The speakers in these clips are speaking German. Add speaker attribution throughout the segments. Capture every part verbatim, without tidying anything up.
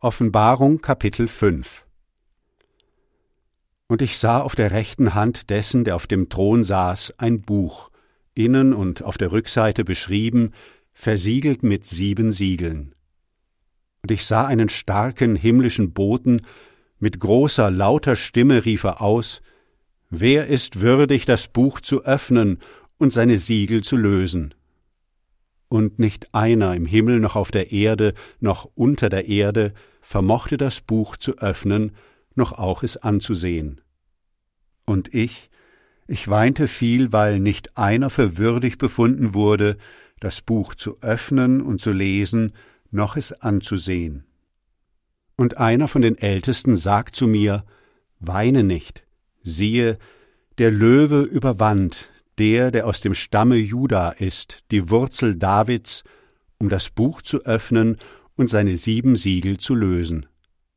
Speaker 1: Offenbarung Kapitel fünf. Und ich sah auf der rechten Hand dessen, der auf dem Thron saß, ein Buch, innen und auf der Rückseite beschrieben, versiegelt mit sieben Siegeln. Und ich sah einen starken himmlischen Boten, mit großer, lauter Stimme rief er aus: Wer ist würdig, das Buch zu öffnen und seine Siegel zu lösen? Und nicht einer im Himmel noch auf der Erde noch unter der Erde vermochte das Buch zu öffnen, noch auch es anzusehen. Und ich, ich weinte viel, weil nicht einer für würdig befunden wurde, das Buch zu öffnen und zu lesen, noch es anzusehen. Und einer von den Ältesten sagt zu mir: Weine nicht, siehe, der Löwe überwand, der, der aus dem Stamme Juda ist, die Wurzel Davids, um das Buch zu öffnen und seine sieben Siegel zu lösen.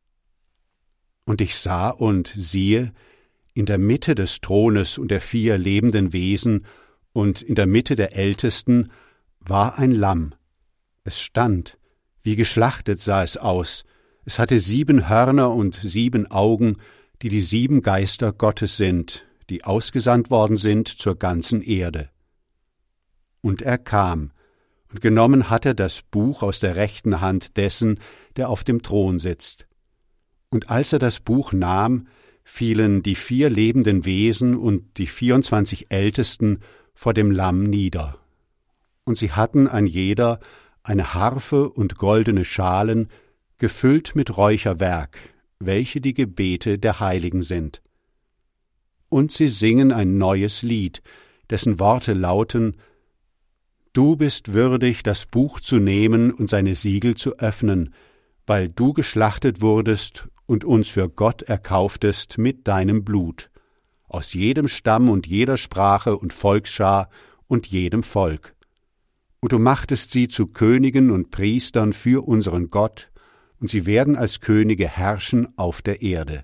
Speaker 1: Und ich sah und siehe, in der Mitte des Thrones und der vier lebenden Wesen und in der Mitte der Ältesten war ein Lamm. Es stand, wie geschlachtet sah es aus. Es hatte sieben Hörner und sieben Augen, die die sieben Geister Gottes sind, die ausgesandt worden sind zur ganzen Erde. Und er kam, und genommen hat er das Buch aus der rechten Hand dessen, der auf dem Thron sitzt. Und als er das Buch nahm, fielen die vier lebenden Wesen und die vierundzwanzig Ältesten vor dem Lamm nieder. Und sie hatten ein jeder eine Harfe und goldene Schalen, gefüllt mit Räucherwerk, welche die Gebete der Heiligen sind. Und sie singen ein neues Lied, dessen Worte lauten: Du bist würdig, das Buch zu nehmen und seine Siegel zu öffnen, weil du geschlachtet wurdest und uns für Gott erkauftest mit deinem Blut, aus jedem Stamm und jeder Sprache und Volksschar und jedem Volk. Und du machtest sie zu Königen und Priestern für unseren Gott, und sie werden als Könige herrschen auf der Erde.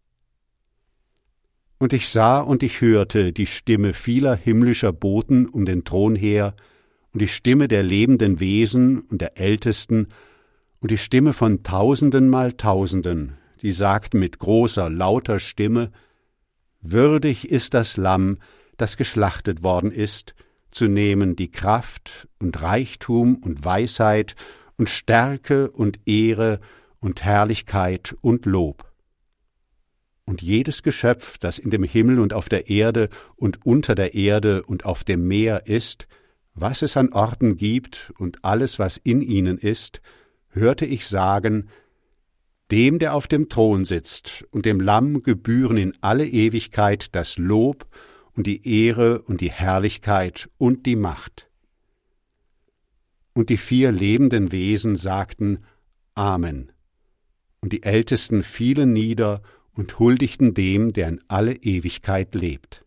Speaker 1: Und ich sah und ich hörte die Stimme vieler himmlischer Boten um den Thron her, und die Stimme der lebenden Wesen und der Ältesten, und die Stimme von Tausenden mal Tausenden, die sagten mit großer, lauter Stimme: Würdig ist das Lamm, das geschlachtet worden ist, zu nehmen die Kraft und Reichtum und Weisheit und Stärke und Ehre und Herrlichkeit und Lob. Und jedes Geschöpf, das in dem Himmel und auf der Erde und unter der Erde und auf dem Meer ist, was es an Orten gibt und alles, was in ihnen ist, hörte ich sagen: Dem, der auf dem Thron sitzt, und dem Lamm gebühren in alle Ewigkeit das Lob und die Ehre und die Herrlichkeit und die Macht. Und die vier lebenden Wesen sagten: Amen. Und die Ältesten fielen nieder und huldigten dem, der in alle Ewigkeit lebt.